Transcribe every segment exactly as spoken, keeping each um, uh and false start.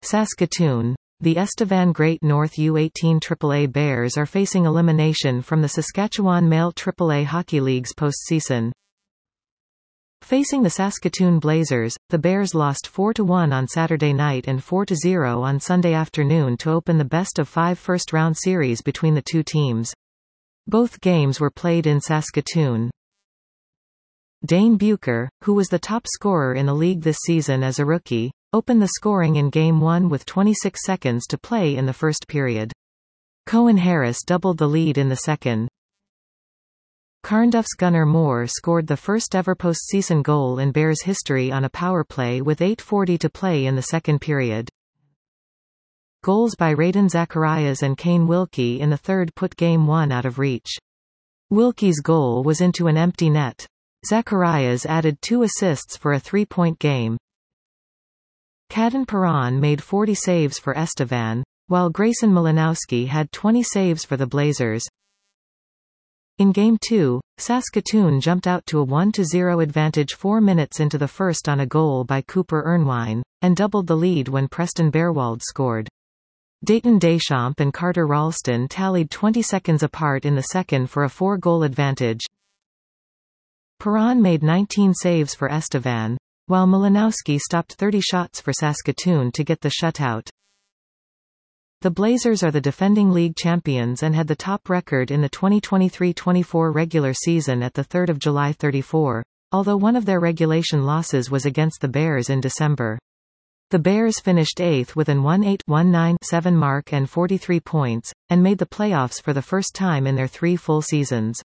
Saskatoon. The Estevan Great North U eighteen triple A Bears are facing elimination from the Saskatchewan Male triple A Hockey League's postseason. Facing the Saskatoon Blazers, the Bears lost four to one on Saturday night and four to zero on Sunday afternoon to open the best-of-five first-round series between the two teams. Both games were played in Saskatoon. Dane Bucher, who was the top scorer in the league this season as a rookie, opened the scoring in Game one with twenty-six seconds to play in the first period. Cohen Harris doubled the lead in the second. Carnduff's Gunnar Moore scored the first-ever postseason goal in Bears history on a power play with eight forty to play in the second period. Goals by Raiden Zacharias and Kane Wilkie in the third put Game one out of reach. Wilkie's goal was into an empty net. Zacharias added two assists for a three-point game. Kaden Perron made forty saves for Estevan, while Grayson Malinowski had twenty saves for the Blazers. In Game two, Saskatoon jumped out to a one to zero advantage four minutes into the first on a goal by Cooper Ernwine, and doubled the lead when Preston Bearwald scored. Dayton Deschamps and Carter Ralston tallied twenty seconds apart in the second for a four-goal advantage. Perron made nineteen saves for Estevan, while Malinowski stopped thirty shots for Saskatoon to get the shutout. The Blazers are the defending league champions and had the top record in the twenty twenty-three twenty-four regular season at the third of July thirty-four, although one of their regulation losses was against the Bears in December. The Bears finished eighth with an one eight one nine seven mark and forty-three points, and made the playoffs for the first time in their three full seasons.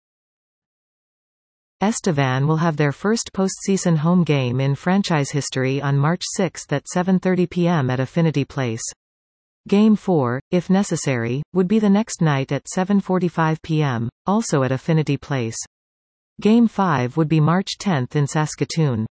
Estevan will have their first postseason home game in franchise history on March sixth at seven thirty p m at Affinity Place. Game four, if necessary, would be the next night at seven forty-five p m, also at Affinity Place. Game five would be March tenth in Saskatoon.